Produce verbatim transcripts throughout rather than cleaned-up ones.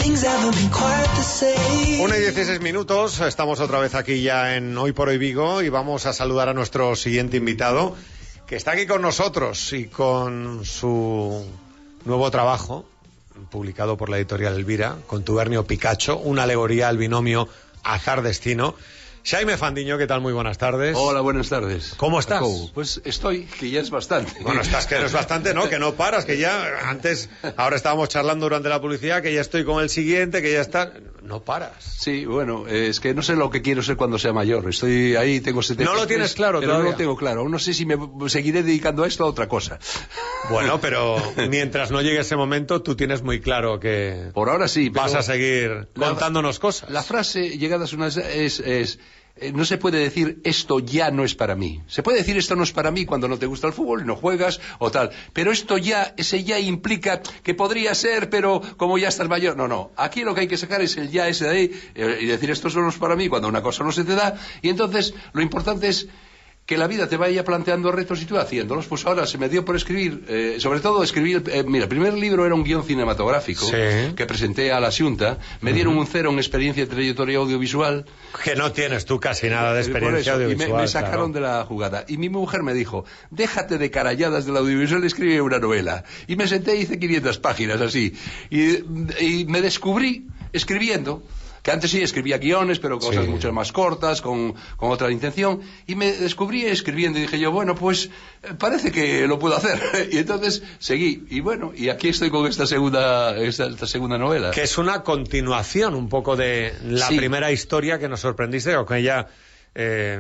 Una y dieciséis minutos, estamos otra vez aquí ya en Hoy por Hoy Vigo y vamos a saludar a nuestro siguiente invitado, que está aquí con nosotros y con su nuevo trabajo, publicado por la editorial Elvira, Contubernio Picacho, una alegoría al binomio azar-destino. Xaime Fandiño, ¿qué tal? Muy buenas tardes. Hola, buenas tardes. ¿Cómo estás? Jacobo. Pues estoy, que ya es bastante. Bueno, estás que eres bastante, ¿no? Que no paras, que ya antes, ahora estábamos charlando durante la publicidad, que ya estoy con el siguiente, que ya está... No paras. Sí, bueno, es que no sé lo que quiero ser cuando sea mayor. Estoy ahí, tengo setenta y tres. ¿No lo tienes claro pero todavía? No lo tengo claro. Aún no sé si me seguiré dedicando a esto o a otra cosa. Bueno, pero mientras no llegue ese momento, tú tienes muy claro que... Por ahora sí, pero... Vas a seguir contándonos la, cosas. La frase, llegadas unas... es... es Eh, no se puede decir esto ya no es para mí. Se puede decir esto no es para mí cuando no te gusta el fútbol y no juegas o tal. Pero esto ya, ese ya implica que podría ser, pero como ya estás mayor. No, no. Aquí lo que hay que sacar es el ya ese de ahí eh, y decir esto solo es para mí cuando una cosa no se te da. Y entonces lo importante es que la vida te vaya planteando retos y tú haciéndolos. Pues ahora se me dio por escribir, eh, sobre todo escribir, eh, mira, el primer libro era un guión cinematográfico, sí, que presenté a la Xunta, me dieron uh-huh. un cero en experiencia y trayectoria audiovisual. Que no tienes tú casi nada de experiencia eso, audiovisual. Y me, me sacaron claro. de la jugada. Y mi mujer me dijo, déjate de caralladas del audiovisual y escribe una novela. Y me senté y hice quinientas páginas así. Y, y me descubrí escribiendo, que antes sí escribía guiones, pero cosas sí. mucho más cortas, con, con otra intención, y me descubrí escribiendo y dije yo, bueno, pues parece que lo puedo hacer. Y entonces seguí, y bueno, y aquí estoy con esta segunda, esta, esta segunda novela. Que es una continuación un poco de la sí. primera historia que nos sorprendiste, o que ya... Eh,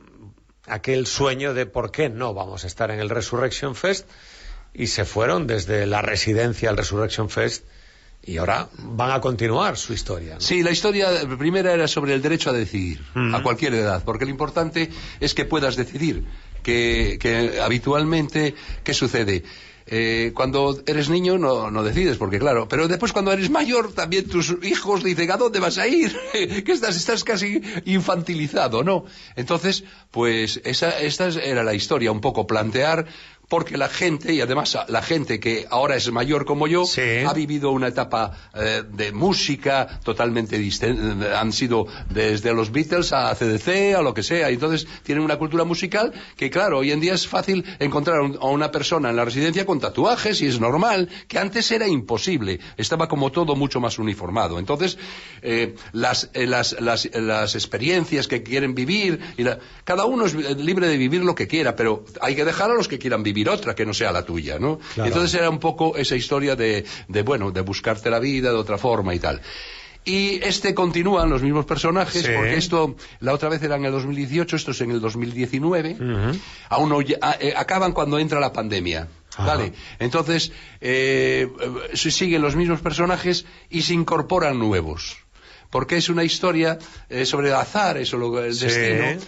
aquel sueño de por qué no vamos a estar en el Resurrection Fest, y se fueron desde la residencia al Resurrection Fest. Y ahora van a continuar su historia, ¿no? Sí, la historia primera era sobre el derecho a decidir, uh-huh. a cualquier edad, porque lo importante es que puedas decidir, que, que habitualmente, ¿qué sucede? Eh, cuando eres niño no, no decides, porque claro, pero después cuando eres mayor también tus hijos dicen, ¿a dónde vas a ir? que estás, estás casi infantilizado, ¿no? Entonces, pues esa, esta era la historia, un poco plantear, porque la gente, y además la gente que ahora es mayor como yo, sí. ha vivido una etapa eh, de música totalmente distinta, han sido desde los Beatles a C D C, a lo que sea, y entonces tienen una cultura musical que claro, hoy en día es fácil encontrar un, a una persona en la residencia con tatuajes, y es normal, que antes era imposible, estaba como todo mucho más uniformado. Entonces, eh, las, eh, las, las, las experiencias que quieren vivir, y la, cada uno es libre de vivir lo que quiera, pero hay que dejar a los que quieran vivir otra que no sea la tuya, ¿no? Claro. Entonces era un poco esa historia de, de, bueno, de buscarte la vida de otra forma y tal. Y este continúan los mismos personajes, sí. porque esto, la otra vez era en el dos mil dieciocho, esto es en el dos mil diecinueve, uh-huh. aún no, a, eh, acaban cuando entra la pandemia. Vale, entonces eh, siguen los mismos personajes y se incorporan nuevos, porque es una historia eh, sobre el azar, eso lo, el sí. destino.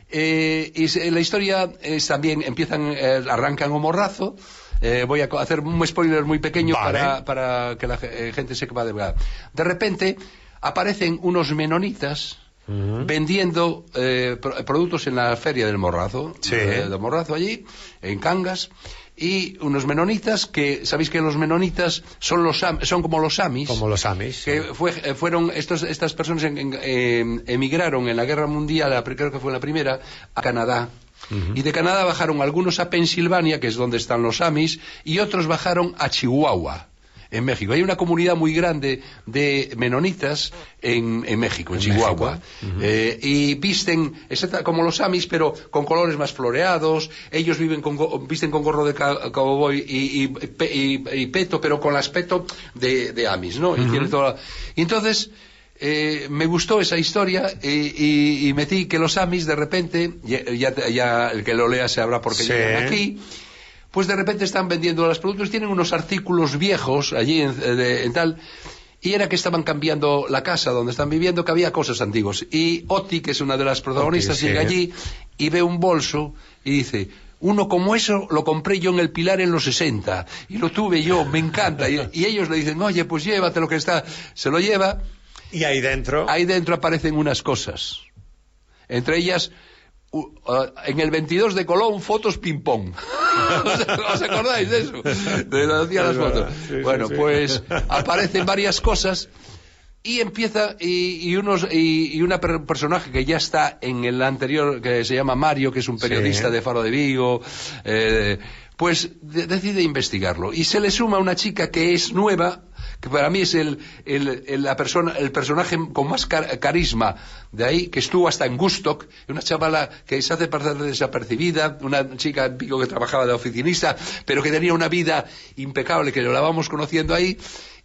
Eh, y la historia es también, empiezan, eh, arrancan o morrazo. Eh, voy a hacer un spoiler muy pequeño vale. para, para que la eh, gente sepa de verdad. De repente aparecen unos menonitas uh-huh. vendiendo eh, pro- productos en la feria del Morrazo, sí. eh, del Morrazo allí, en Cangas. Y unos menonitas que, ¿sabéis que los menonitas son los son como los amis? Como los amis. Que sí. fue, fueron, estos, estas personas en, en, eh, emigraron en la Guerra Mundial, creo que fue la primera, a Canadá. Uh-huh. Y de Canadá bajaron algunos a Pensilvania, que es donde están los amis, y otros bajaron a Chihuahua, en México. Hay una comunidad muy grande de menonitas en, en México, en, en Chihuahua. Uh-huh. Eh, y visten como los amis, pero con colores más floreados. Ellos viven con, visten con gorro de cowboy y, y, y, y peto, pero con el aspecto de, de amis, ¿no? Uh-huh. Y, tiene toda... y entonces... Eh, me gustó esa historia y, y, y metí que los amis de repente, ya, ya, ya el que lo lea sabrá por qué sí. llegan aquí, pues de repente están vendiendo los productos, tienen unos artículos viejos allí en, de, en tal, y era que estaban cambiando la casa donde están viviendo, que había cosas antiguas. Y Oti, que es una de las protagonistas, okay, llega sí. allí y ve un bolso y dice... Uno como eso lo compré yo en El Pilar en los sesenta y lo tuve yo, me encanta. Y, y ellos le dicen, oye, pues llévate lo que está. Se lo lleva. Y ahí dentro... Ahí dentro aparecen unas cosas. Entre ellas, uh, uh, en el veintidós de Colón, fotos ping-pong. ¿Os acordáis de eso? De lo hacía las fotos. Sí, bueno, sí, sí. Pues aparecen varias cosas y empieza, y, y unos y, y una per personaje que ya está en el anterior, que se llama Mario, que es un periodista sí. de Faro de Vigo, eh, pues de decide investigarlo. Y se le suma una chica que es nueva, que para mí es el, el, el, la persona, el personaje con más car carisma de ahí, que estuvo hasta en Woodstock, una chavala que se hace pasar desapercibida, una chica en Vigo que trabajaba de oficinista, pero que tenía una vida impecable, que la vamos conociendo ahí.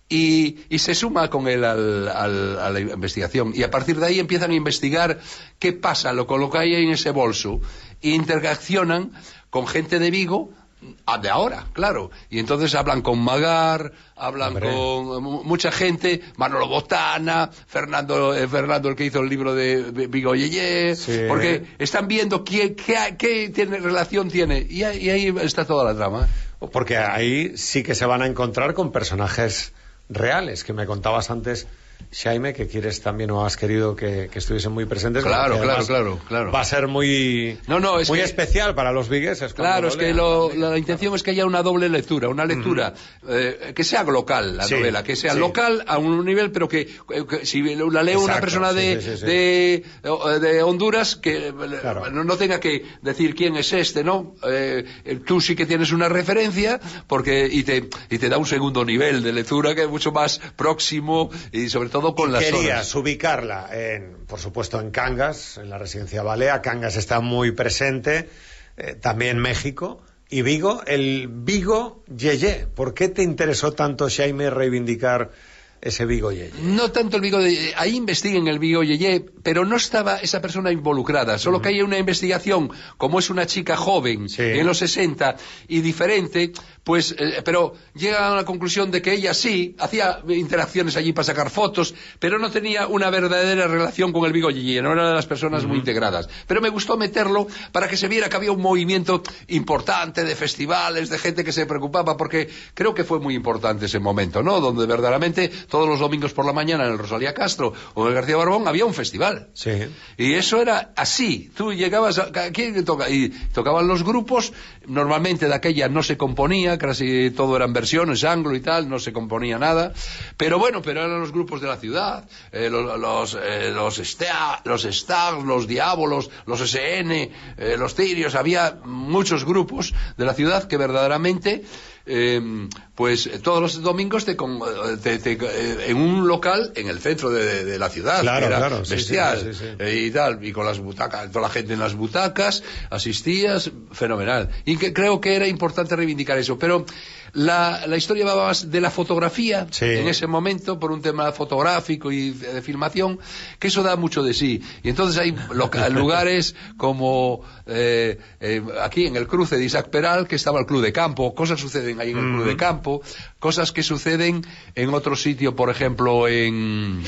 Y, y se suma con él al, al, a la investigación, y a partir de ahí empiezan a investigar qué pasa, lo, con lo que hay en ese bolso, e interaccionan con gente de Vigo de ahora, claro, y entonces hablan con Magar, hablan Hombre. con mucha gente, Manolo Botana, Fernando, eh, Fernando el que hizo el libro de Vigo Yeye, sí. porque están viendo qué, qué, qué tiene, relación tiene, y ahí, y ahí está toda la trama. Porque ahí sí que se van a encontrar con personajes reales, que me contabas antes, Xaime, que quieres también o has querido que, que estuviesen muy presentes. Claro, claro, claro, claro. Va a ser muy, no, no, es muy que, especial para los vigueses. Claro, es que lo, la, la intención es que haya una doble lectura, una lectura uh-huh. eh, que sea local, la sí, novela, que sea sí. local a un nivel, pero que, que si la lee Exacto, una persona de, sí, sí, sí. de, de Honduras, que claro. no, no tenga que decir quién es este, ¿no? Eh, tú sí que tienes una referencia, porque y te, y te da un segundo nivel de lectura que es mucho más próximo y sobre todo con y las querías zonas. Ubicarla, en, por supuesto, en Cangas, en la residencia Balea. Cangas está muy presente, eh, también México. Y Vigo, el Vigo Yeye. ¿Por qué te interesó tanto, Xaime, reivindicar ese Vigo Yeye? No tanto el Vigo Yeye, ahí investiguen el Vigo Yeye, pero no estaba esa persona involucrada, solo uh-huh. que hay una investigación, como es una chica joven, sí. en los sesenta, y diferente, pues, eh, pero llega a la conclusión de que ella sí, hacía interacciones allí para sacar fotos, pero no tenía una verdadera relación con el Vigo Yeye, no era de las personas uh-huh. muy integradas. Pero me gustó meterlo para que se viera que había un movimiento importante de festivales, de gente que se preocupaba, porque creo que fue muy importante ese momento, ¿no? Donde verdaderamente todos los domingos por la mañana en el Rosalía Castro o en el García Barbón había un festival. Sí. Y eso era así. Tú llegabas a... ¿Quién toca? Y tocaban los grupos, normalmente de aquella no se componía, casi todo eran versiones, anglo y tal, no se componía nada. Pero bueno, pero eran los grupos de la ciudad, eh, los los eh, los, Stea, los Stars, los Diabolos, los S N, eh, los Tirios, había muchos grupos de la ciudad que verdaderamente... Eh, pues todos los domingos te, te, te, eh, en un local en el centro de, de, de la ciudad, claro, era claro, bestial, sí, sí, sí, sí. Eh, y tal, y con las butacas, toda la gente en las butacas, asistías, fenomenal. Y que creo que era importante reivindicar eso, pero la, la historia va más de la fotografía sí. en ese momento, por un tema fotográfico y de, de filmación, que eso da mucho de sí. Y entonces hay lugares como eh, eh, aquí en el cruce de Isaac Peral, que estaba el Club de Campo, cosas suceden ahí en el mm. Club de Campo, cosas que suceden en otro sitio, por ejemplo, en...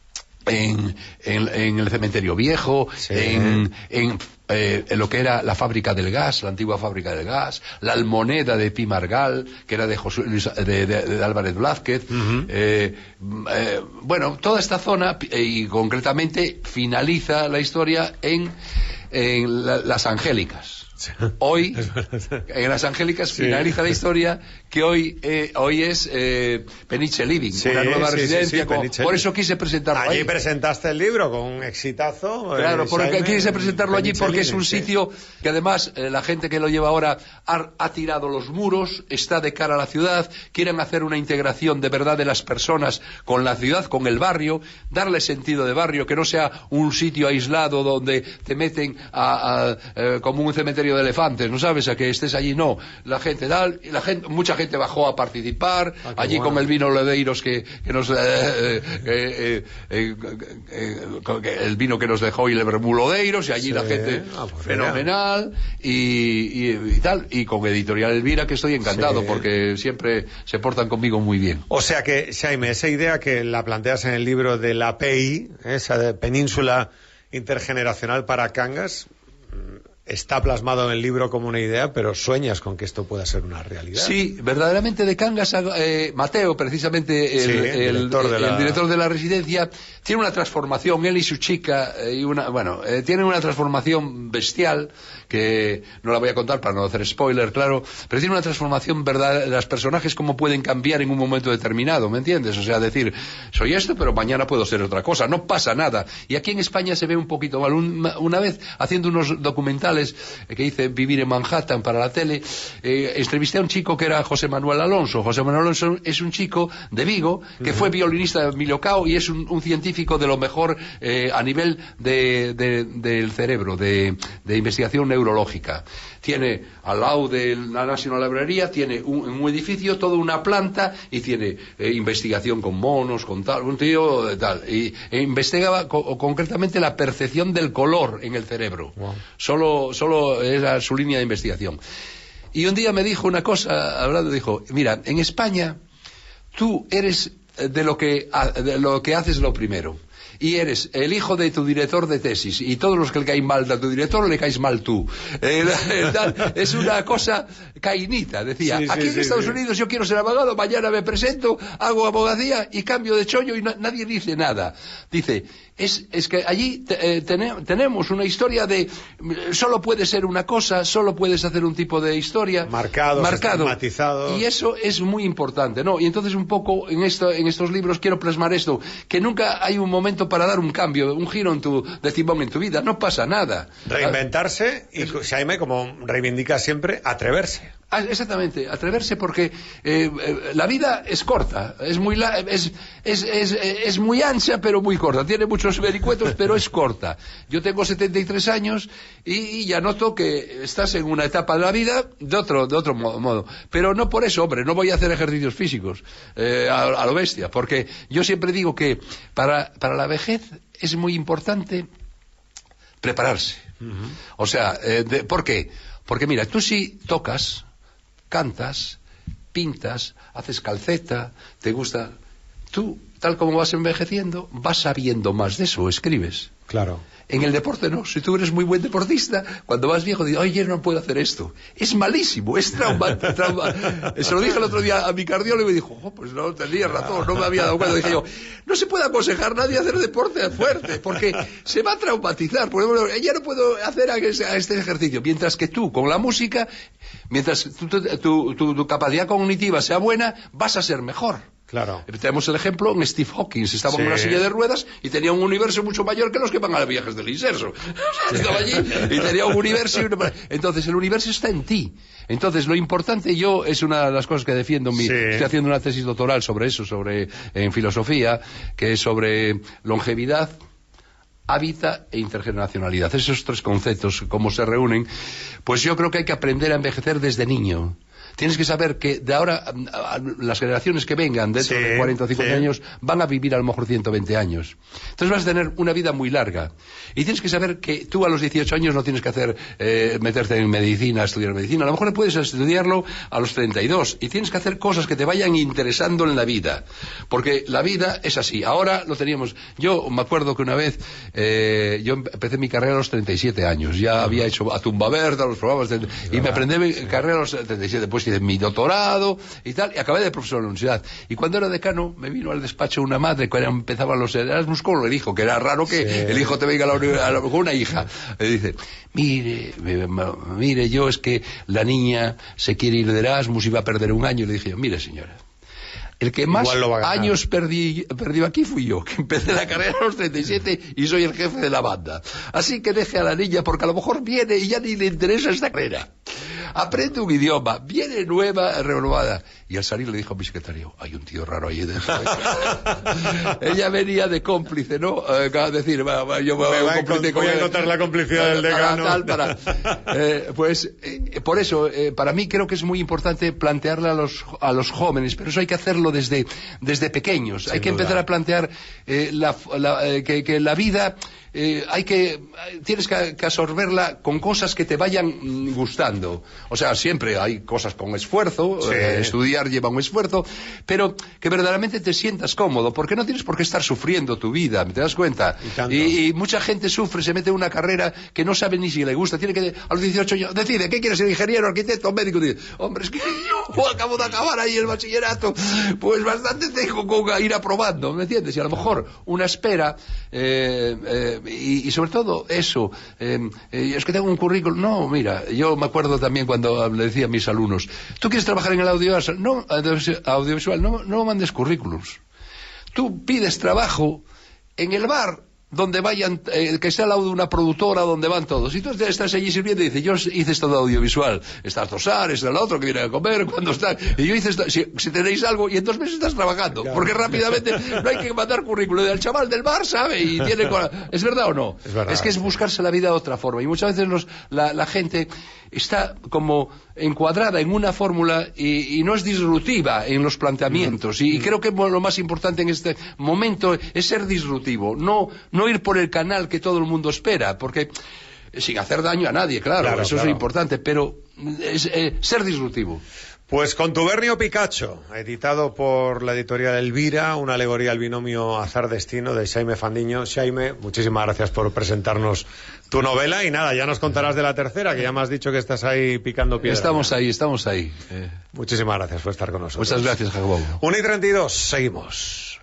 En, en, en el cementerio viejo, sí. en, en, eh, en lo que era la fábrica del gas, la antigua fábrica del gas, la almoneda de Pimargal, que era de, José Luis, de, de, de Álvarez Blázquez, uh-huh. eh, eh, bueno, toda esta zona, y concretamente finaliza la historia en, en la, Las Angélicas. Hoy, en Las Angélicas sí. finaliza la historia que hoy eh, hoy es eh, Peniche Living, sí, una nueva sí, residencia. Sí, sí, como, por eso quise presentarlo allí. Allí presentaste el libro con un exitazo. Claro, eh, porque Xaime, quise presentarlo allí porque Living, es un sí. sitio que además eh, la gente que lo lleva ahora ha, ha tirado los muros, está de cara a la ciudad, quieren hacer una integración de verdad de las personas con la ciudad, con el barrio, darle sentido de barrio, que no sea un sitio aislado donde te meten a, a, eh, como un cementerio de elefantes, no sabes, a que estés allí, no, la gente tal, y la gente, mucha gente bajó a participar, ah, allí bueno. con el vino Lodeiros que, que nos eh, eh, eh, eh, eh, el vino que nos dejó y el vermú Lodeiros, y allí sí. la gente ah, pues fenomenal y, y, y tal, y con Editorial Elvira, que estoy encantado sí. porque siempre se portan conmigo muy bien. O sea que, Xaime, esa idea que la planteas en el libro de la P I, esa de Península Intergeneracional para Cangas, está plasmado en el libro como una idea, pero sueñas con que esto pueda ser una realidad. Sí, verdaderamente de Cangas, eh, Mateo, precisamente el, sí, el, el, director, el, de la... el director de la residencia, tiene una transformación, él y su chica, eh, y una, bueno, eh, tienen una transformación bestial, que no la voy a contar para no hacer spoiler, claro, pero tiene una transformación verdadera, los personajes cómo pueden cambiar en un momento determinado, ¿me entiendes? O sea, decir, soy esto, pero mañana puedo ser otra cosa, no pasa nada. Y aquí en España se ve un poquito mal. Un, una vez, haciendo unos documentales que hice Vivir en Manhattan para la tele, eh, entrevisté a un chico que era José Manuel Alonso. José Manuel Alonso es un chico de Vigo que uh-huh. fue violinista de Emilio Cao y es un, un científico de lo mejor eh, a nivel de, de, del cerebro, de, de investigación neurológica. Tiene al lado de la National Library, tiene un, un edificio, toda una planta y tiene eh, investigación con monos, con tal, un tío de tal. Y e investigaba co concretamente la percepción del color en el cerebro. Wow. Solo, solo era su línea de investigación. Y un día me dijo una cosa, hablando, dijo, mira, en España tú eres de lo que, de lo que haces lo primero. Y eres el hijo de tu director de tesis y todos los que le caen mal a tu director le caes mal tú. Eh, es una cosa cainita, decía. Sí, sí, aquí en sí, Estados sí. Unidos yo quiero ser abogado, mañana me presento, hago abogacía y cambio de chollo y no, nadie dice nada. Dice, es, es que allí te, eh, ten, tenemos una historia de solo puede ser una cosa, solo puedes hacer un tipo de historia. Marcados, marcado. estigmatizados. Y eso es muy importante, ¿no? Y entonces un poco en, esto, en estos libros quiero plasmar esto, que nunca hay un momento para dar un cambio, un giro en tu, de timón en tu vida, no pasa nada. Reinventarse y, Jaime, como reivindica siempre, atreverse. Ah, exactamente, atreverse porque eh, eh, la vida es corta, es muy, la, es, es, es, es muy ancha pero muy corta, tiene muchos vericuetos pero es corta. Yo tengo setenta y tres años y, y ya noto que estás en una etapa de la vida de otro, de otro modo, pero no por eso, hombre, no voy a hacer ejercicios físicos eh, a, a lo bestia, porque yo siempre digo que para, para la vejez es muy importante prepararse. Uh-huh. O sea, eh, de, ¿por qué? Porque mira, tú si tocas, cantas, pintas, haces calceta, te gusta, tú, tal como vas envejeciendo, vas sabiendo más de eso, escribes. Claro. En el deporte no, si tú eres muy buen deportista, cuando vas viejo dices, oye, no puedo hacer esto. Es malísimo, es trauma, trauma. Se lo dije el otro día a mi cardiólogo y me dijo, oh, pues no, tenía razón, no me había dado cuenta. Dije yo, no se puede aconsejar a nadie hacer deporte fuerte, porque se va a traumatizar. Por ejemplo, ya no puedo hacer este ejercicio. Mientras que tú, con la música, mientras tu, tu, tu, tu, tu capacidad cognitiva sea buena, vas a ser mejor. Claro. Tenemos el ejemplo en Steve Hawking, estaba sí. en una silla de ruedas y tenía un universo mucho mayor que los que van a los viajes del inserso. Estaba allí y tenía un universo y una... Entonces el universo está en ti. Entonces lo importante, yo es una de las cosas que defiendo, mi... sí. estoy haciendo una tesis doctoral sobre eso, sobre en filosofía, que es sobre longevidad, hábitat e intergeneracionalidad. Esos tres conceptos, cómo se reúnen, pues yo creo que hay que aprender a envejecer desde niño. Tienes que saber que de ahora a, a, las generaciones que vengan dentro sí, de cuarenta o cincuenta sí. años van a vivir a lo mejor ciento veinte años. Entonces vas a tener una vida muy larga. Y tienes que saber que tú a los dieciocho años no tienes que hacer eh, meterte en medicina, estudiar medicina. A lo mejor puedes estudiarlo a los treinta y dos. Y tienes que hacer cosas que te vayan interesando en la vida. Porque la vida es así. Ahora lo teníamos. Yo me acuerdo que una vez eh, yo empecé mi carrera a los treinta y siete años. Ya uh-huh. había hecho a tumba verde, los programas de, y me aprendí mi carrera a los treinta y siete. Pues hice mi doctorado y tal, y acabé de profesor en la universidad. Y cuando era decano, me vino al despacho una madre, cuando empezaban los Erasmus con el hijo, que era raro que sí. el hijo te venga a la universidad con una hija. Me dice, mire, mire, yo es que la niña se quiere ir de Erasmus y va a perder un año. Y le dije, mire señora, el que más años perdí, perdió aquí fui yo, que empecé la carrera a los treinta y siete y soy el jefe de la banda. Así que deje a la niña, porque a lo mejor viene y ya ni le interesa esta carrera. Aprende un idioma, viene nueva, renovada. Y al salir le dijo a mi secretario, hay un tío raro ahí dentro. Ella venía de cómplice, ¿no? Eh, a decir, va, va, yo me voy, a, con, voy a notar la complicidad del decano. Tal, para, eh, pues, eh, por eso, eh, para mí creo que es muy importante plantearle a los, a los jóvenes, pero eso hay que hacerlo desde, desde pequeños. Sin hay que duda. empezar a plantear eh, la, la, eh, que, que la vida... Eh, hay que tienes que, que absorberla con cosas que te vayan gustando. O sea, siempre hay cosas con esfuerzo, sí. eh, estudiar estudiar lleva un esfuerzo, pero que verdaderamente te sientas cómodo, porque no tienes por qué estar sufriendo tu vida, ¿te das cuenta? Y, y, y mucha gente sufre, se mete en una carrera que no sabe ni si le gusta, tiene que, a los dieciocho años, decide, ¿qué quieres ser? Ingeniero, arquitecto, médico. Dice, hombre, es que yo acabo de acabar ahí el bachillerato, pues bastante tengo con ir aprobando, ¿me entiendes? Y a lo mejor una espera, eh, eh, y, y sobre todo eso, eh, eh, es que tengo un currículum, no, mira, yo me acuerdo también cuando le decía a mis alumnos, ¿tú quieres trabajar en el audiovisual? No, audiovisual, no, no mandes currículums. Tú pides trabajo en el bar donde vayan, eh, que sea al lado de una productora donde van todos. Y tú estás allí sirviendo y dices, yo hice esto de audiovisual. Está Tosar, está el otro que viene a comer, cuando está... Y yo hice esto, si, si tenéis algo, y en dos meses estás trabajando. Claro. Porque rápidamente no hay que mandar currículum. El chaval del bar sabe y tiene... ¿Es verdad o no? Es verdad. Es que es buscarse la vida de otra forma. Y muchas veces nos, la, la gente está como encuadrada en una fórmula y, y no es disruptiva en los planteamientos. Y, y creo que lo más importante en este momento es ser disruptivo. No, no ir por el canal que todo el mundo espera, porque sin hacer daño a nadie, claro, claro eso claro. es importante, pero es, eh, ser disruptivo. Pues Contubernio Picacho, editado por la editorial Elvira, una alegoría al binomio azar-destino de Xaime Fandiño. Xaime, muchísimas gracias por presentarnos tu novela y nada, ya nos contarás de la tercera, que ya me has dicho que estás ahí picando piedra. Estamos ahí, estamos ahí. Eh... Muchísimas gracias por estar con nosotros. Muchas gracias, Jacobo. una y treinta y dos, seguimos.